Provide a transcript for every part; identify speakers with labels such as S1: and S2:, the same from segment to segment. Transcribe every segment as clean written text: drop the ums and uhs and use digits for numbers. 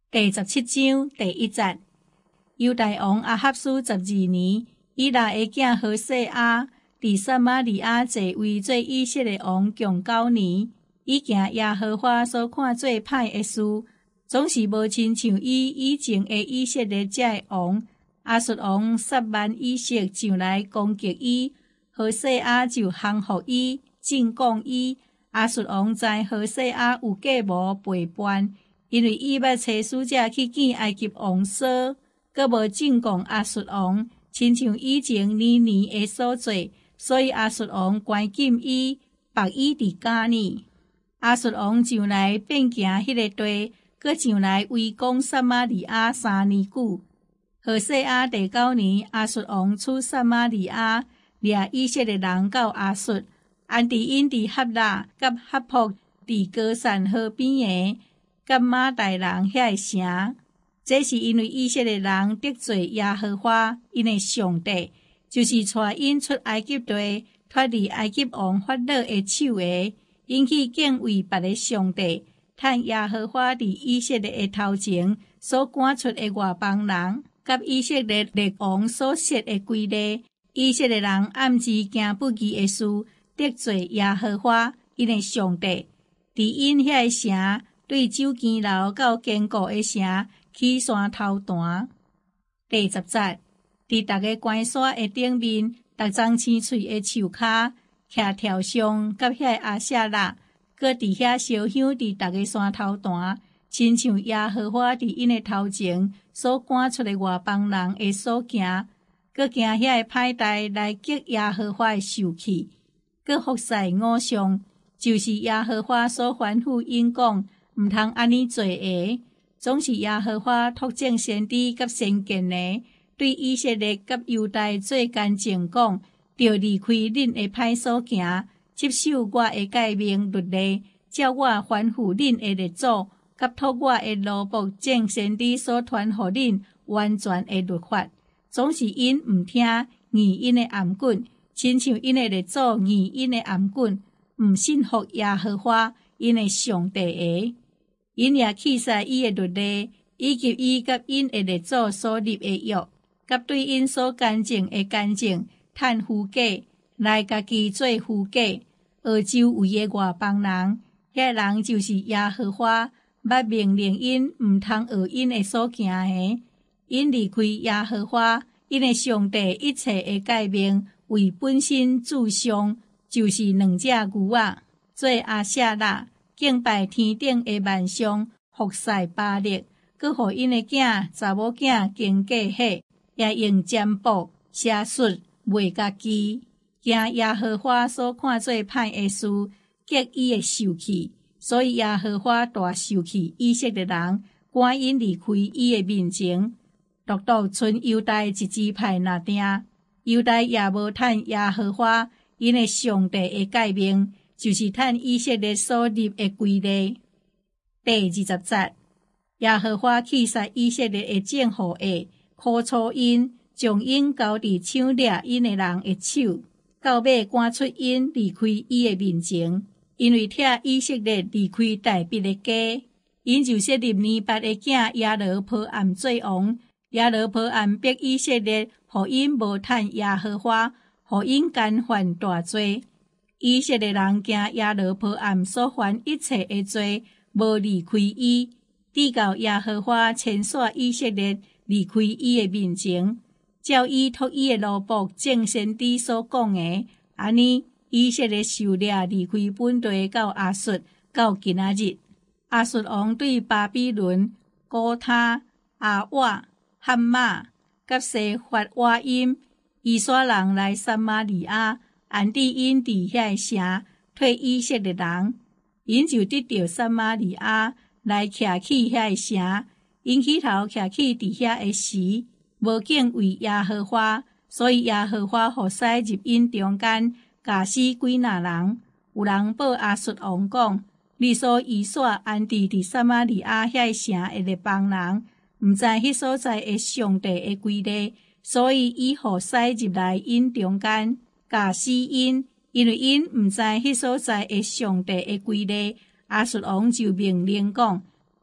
S1: 第17章第1節，猶大王亞哈斯12年，以拉的囝何西阿佇撒瑪利亞坐位做以色列王共9年，伊行耶和華所看做歹的事，總是無親像伊以前的以色列遮的王。亞述王撒縵以色上來攻擊伊，何西阿就降服伊，進貢伊。亞述王知何西阿有計謀背叛，因為伊捌找使者去見埃及王所，閣無進貢亞述王，親像以前年年的所做，所以亞述王關禁伊，縛伊佇家裡。亞述王上來遍行迄個地，閣上來圍攻撒瑪利亞3年久。何西阿第9年，亞述王出撒瑪利亞，掠以色列人到亞述，安置因佇哈拉甲哈卜佇歌珊河邊的，甲馬代人遐城。這是因為以色列人得罪耶和華因的上帝，就是帶因出埃及地，脫離埃及王法老的手的，因去敬畏別個上帝，趁耶和華佇以色列的頭前所趕出的外邦人，甲以色列列王所設的規例，以色列人暗自行不義的事，得罪耶和華因的上帝，佇因遐城對酒堅牢到堅固的城起山頭彈。第10節，佇逐個關山的頂面，逐張青翠的樹骹，徛條上甲遐阿舍拉，閣佇遐燒香佇逐個山頭彈，親像耶和華佇因的頭前所趕出的外邦人的所行，閣行遐歹代來激耶和華的受氣，閣服侍偶像，就是耶和華所吩咐因講，毋通安尼做的。總是耶和華托正先知甲先見的，對以色列甲猶大做干淨講，著離開恁的歹所行，接受我的誡命律例，照我吩咐恁的列祖，甲託我的奴僕正先知所傳予恁完全的律法。總是因毋聽義因的頷頸，親像因的列祖義因的頷頸，毋信服耶和華因的上帝的。因也棄殺伊的律例，以及伊甲因的列祖所立的約，甲對因所干淨的干淨，趁夫嫁來家己做夫嫁，而周圍的外邦人，遐人就是耶和華，捌命令因毋通學因的所行的，因離開耶和華因的上帝一切的誡命，為本身炷香，就是2隻牛仔，做阿舍拉。敬拜天頂的萬象，服侍巴力，閣互因的囝查某囝經過迄，也用占卜、寫術賣家己，行耶和華所看做歹的事，激伊的受氣，所以耶和華大受氣以色列人，趕因離開伊的面前，獨獨剩猶大一支派若定，猶大也無趁耶和華因的上帝的誡命。就是趁以色列所立的規例。第20節，耶和華棄殺以色列的正後裔，苦楚因，將因交佇搶掠因的人的手，到尾趕出因離開伊的面前。因為拆以色列離開大筆的家，因就設立尼八的囝亞羅波安做王。亞羅波安逼以色列，互因無趁耶和華，互因干犯大罪。以色列人驚亞羅波安所犯一切的罪，無離開伊，直到耶和華遷徙以色列離開伊的面前，照伊託伊的奴僕正先知所講的，安尼以色列受掠離開本地到亞述，到今仔日。亞述王對巴比倫、古他、阿瓦、哈馬、甲西法瓦音、以刷人來撒瑪利亞。安置因佇遐城，退以色列人，因就得到撒瑪利亞來徛起遐城，因起頭徛起佇遐的時，無敬畏耶和華，所以耶和華互使入因中間，咬死幾若人。有人報亞述王講：你所以刷安置佇撒瑪利亞遐城的列邦人，毋知迄所在的上帝的規例，所以伊互使入來因中間。咬死因，因為因毋知迄所在的上帝的規例，亞述王就命令講：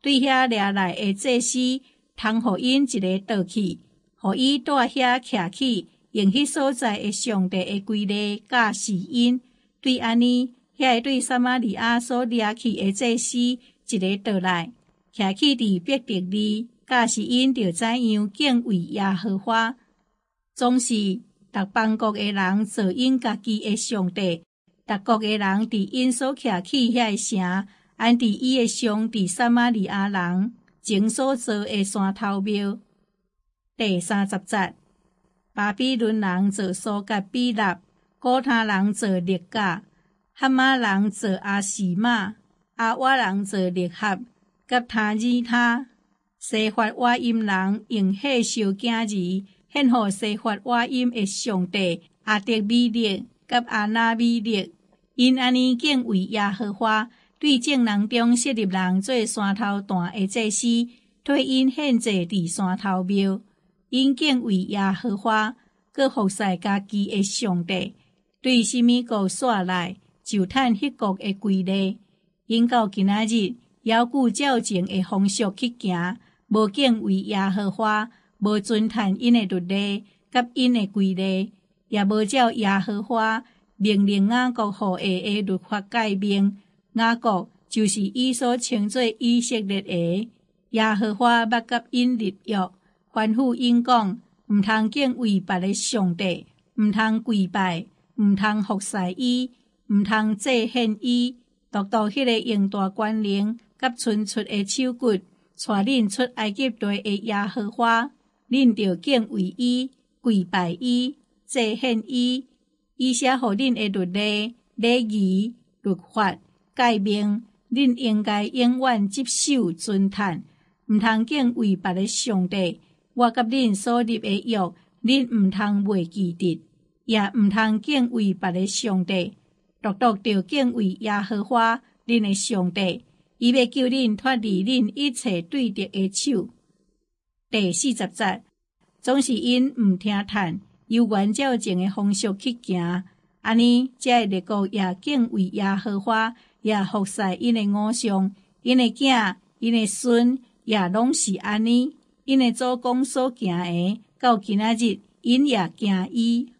S1: 对遐掠来的祭司，通互因一个倒去，互伊住遐徛起，用迄所在的上帝的规例教示因。对安尼，遐个对撒玛利亚所掠去的祭司，一个倒来，徛起伫伯特利，教示因着怎样敬畏耶和华。总是逐邦国的人做因家己的上帝，逐国的人伫因所徛起遐个城，安伫伊的上伫撒玛利亚人前所造的山头庙。第30节，巴比伦人做苏格比纳，古他人做列甲，哈马人做阿士玛，阿瓦人做列合，甲他尔他。西法瓦音人用火烧囝儿，献予西法瓦音的上帝阿德米勒甲阿那米勒。因安尼敬畏耶和华，对众人中设立人做山头段的祭司，替因献祭伫山头庙。因敬畏耶和华，佮服侍家己的上帝。对什么国煞来，就趁迄国的规例。因到今仔日，犹顾照前的风俗去行，无敬畏耶和华，无遵趁因的律例，甲因的规例，也无照耶和华命令雅各互下的律法诫命。雅各就是伊所称作以色列的。耶和华捌甲因立约，吩咐因讲，毋通敬畏别的上帝，毋通跪拜，毋通服侍伊，毋通祭献伊。独迄个用大权能甲伸出的手骨，带恁出埃及地的耶和华，恁着敬畏伊，跪拜伊，祭献伊。伊写互恁的律例、礼仪、律法、诫命，恁应该永远接受遵趁，毋通敬畏别的上帝。我甲恁所立的约，恁毋通袂记得，也毋通敬畏别的上帝。独着敬畏耶和华恁的上帝，伊要救恁脱离恁一切对敌的手。第40节，总是因毋听趁，由原照前的风俗去行，安尼才会列国也敬畏耶和华，也服侍因的偶像，因的囝、因的孙也拢是安尼。因的祖公所行的，到今仔日因也行伊。